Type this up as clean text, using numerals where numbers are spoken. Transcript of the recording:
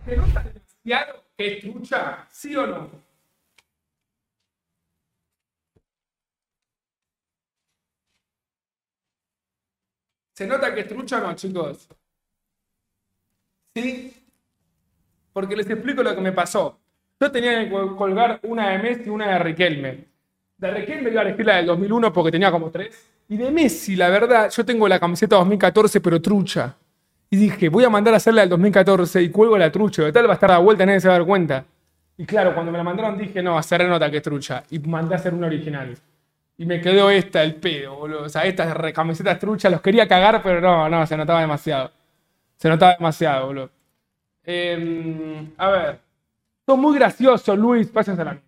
¿Se nota demasiado que es trucha? ¿Sí o no? ¿Se nota que es trucha o no, chicos? ¿Sí? Porque les explico lo que me pasó. Yo tenía que colgar una de Messi y una de Riquelme. De Riquelme iba a elegir la del 2001 porque tenía como tres. Y de Messi, la verdad, yo tengo la camiseta 2014, pero trucha. Y dije, voy a mandar a hacer la del 2014 y cuelgo la trucha. De tal va a estar a la vuelta y nadie se va a dar cuenta. Y claro, cuando me la mandaron dije, no, se renota que es trucha. Y mandé a hacer una original. Y me quedó esta, el pedo, boludo. O sea, estas camisetas truchas los quería cagar, pero no, se notaba demasiado. Se notaba demasiado, boludo. A ver. Sos muy gracioso, Luis. Pásense a la